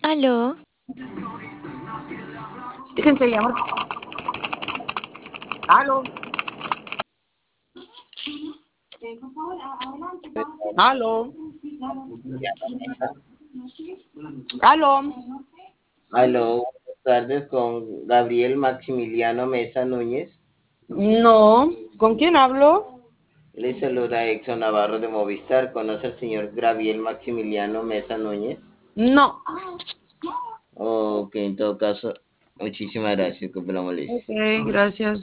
Aló, Déjense llamar. Aló, aló, aló. Aló, buenas tardes con Gabriel Maximiliano Mesa Núñez. No, ¿con quién hablo? Le saluda Exxon Navarro de Movistar. ¿Conoce al señor Gabriel Maximiliano Mesa Núñez? No. Ok, en todo caso, muchísimas gracias, que me la Ok, moleste. gracias.